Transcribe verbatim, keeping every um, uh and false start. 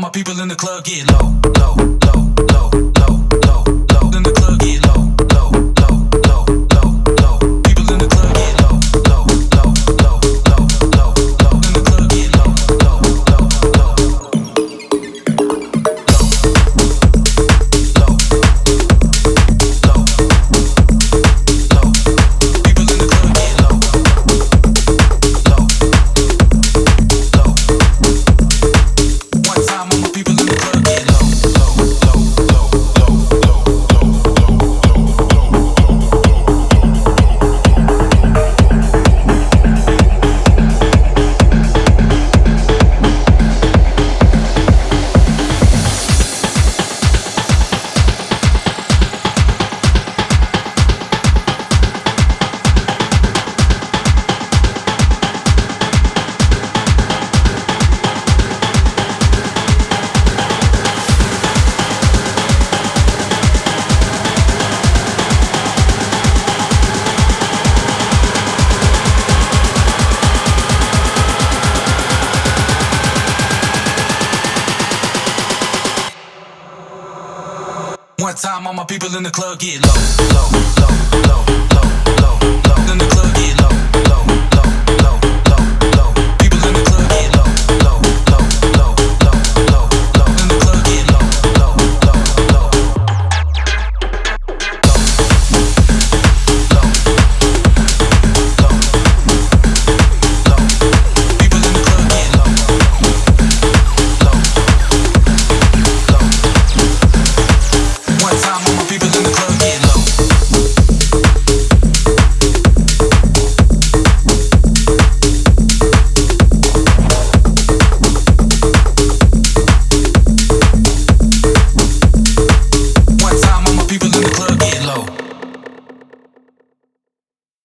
my people in the club get low, low, low, low, low, low, low. In the club get low, low, low, low, low, low. People in the club get low, low, low, low, low, low, low. In the club get low, low, low, low, low, low, low. People in the club get low, low, low. One time, all my people in the club get low, low, low, low, low, low, low, One time, all my people in the club get low, low, low, low, low, low, low. In the